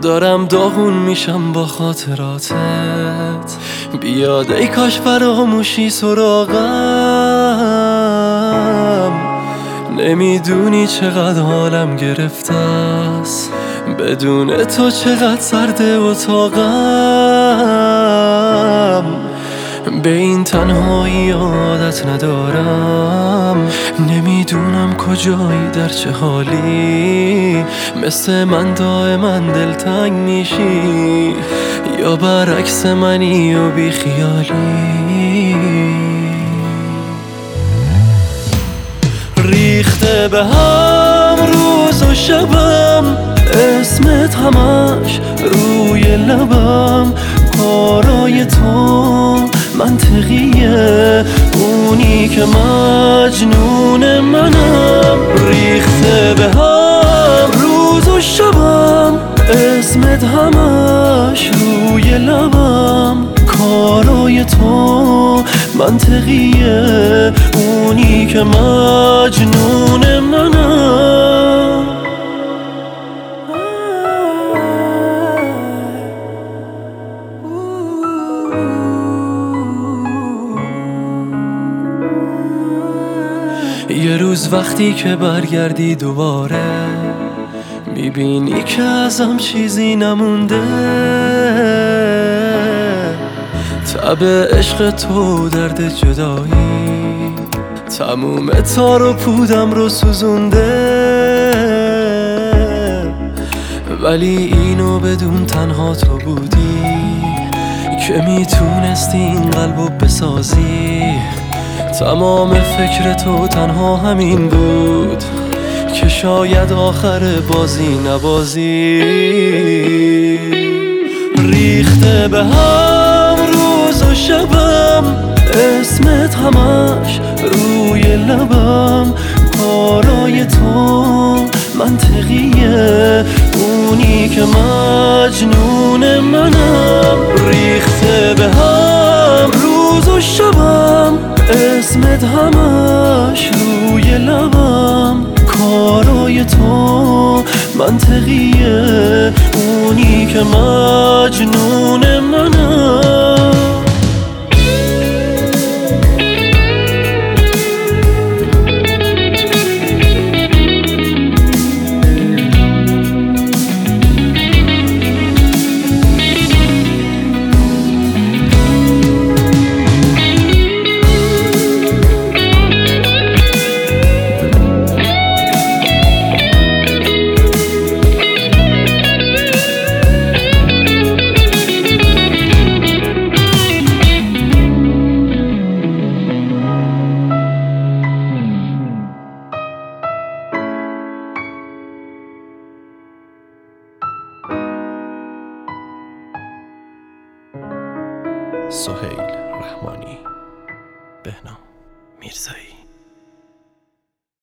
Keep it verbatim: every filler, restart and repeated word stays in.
دارم داغون میشم با خاطراتت. بیاد ای کاش فراموشی سراغم. نمیدونی چقدر حالم گرفته است، بدون تو چقدر سرد اتاقم. به این تنهایی عادت ندارم، نمیدونم کجایی در چه حالی. مثل من دائما دلتنگ میشی یا برعکس منی و بی خیالی. ریخته به هم روز و شبم، اسمت همش روی لبم. کارای تو منطقیه، اونی که مجنون منم. ریخته به هم روز و شبم، اسمت همش روی لبم. کارای تو منطقیه، اونی که مجنون منم. یه روز وقتی که برگردی دوباره، میبینی که ازم چیزی نمونده. تب عشق تو درد جدایی، تموم تار و پودم رو سوزونده. ولی اینو بدون تنها تو بودی که میتونستی این قلبو بسازی. تمام فکر تو تنها همین بود که شاید آخر بازی نبازی. ریخته به هم روز و شبم، اسمت همش روی لبم. کارای تو منطقیه، اونی که مجنون منم. ریخته به هم روز و شبم، اسمت همش روی لبم. کارای تو منطقیه، اونی که مجنون منم. سهیل رحمانی، بهنام میرزایی.